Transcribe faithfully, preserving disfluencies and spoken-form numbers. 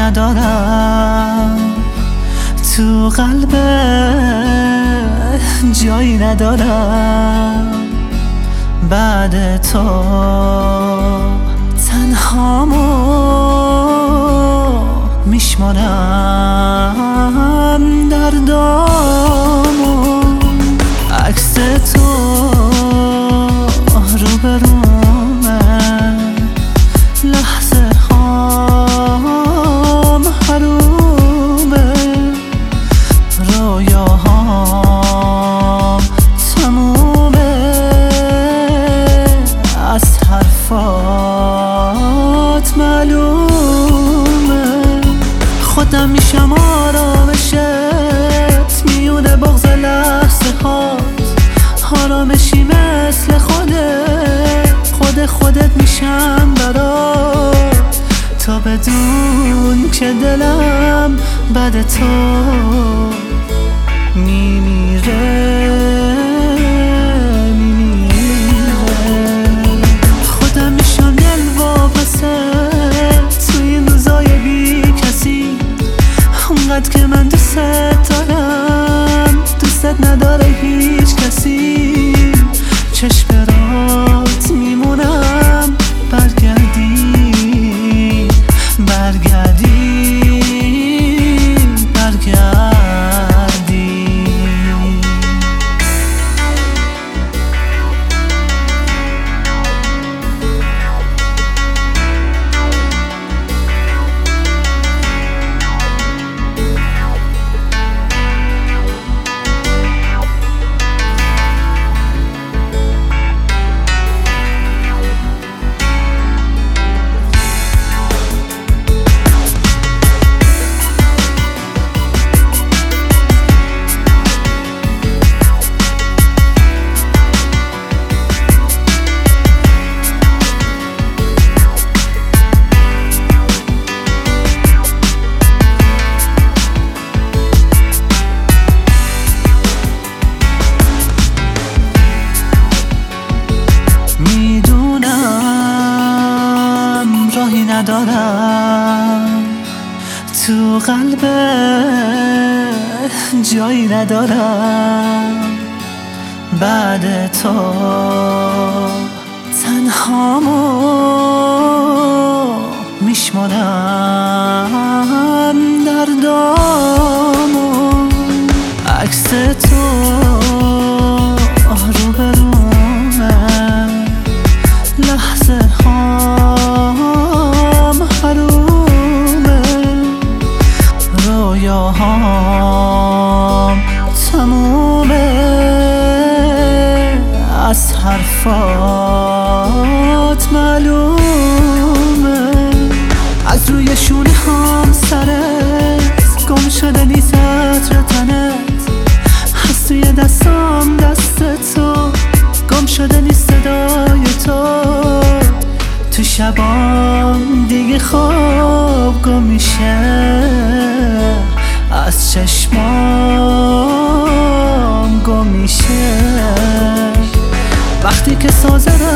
ندارم، تو قلب جایی ندارم. بعد تو تنهامو میشمارم، دردامو. عکس تو روبرومه، لحظه هام حرومه، رویاهام تمومه، از حرفات معلومه. خودم میشم آرامشت میونه بغض لحظه هات، آرامشی مثل خودت، خود خودت میشم برات، تا بدون که دلم بعد تو میمیره میمیره. خودم میشم دل واپسه توی این روزای بی کسی، اونقدر که من دوست دارم دوستت نداره هیچ کسی. چشم برات میمونم، برگردی برگردی برگردی. ندارم، تو قلب جایی ندارم. بعد تو تنهامو میشمارم، دردامو. عکس تو روبرومه، لحظه هام حرومه، رویاهام تمومه، از حرفات معلومه. از روی شونه هم سرت گم شده نیست عطر تنت، از توی دستام دست تو گم شده نیست صدای تو. تو شبام دیگه خواب گم میشه، از چشمام گم میشه. وقتی که ساز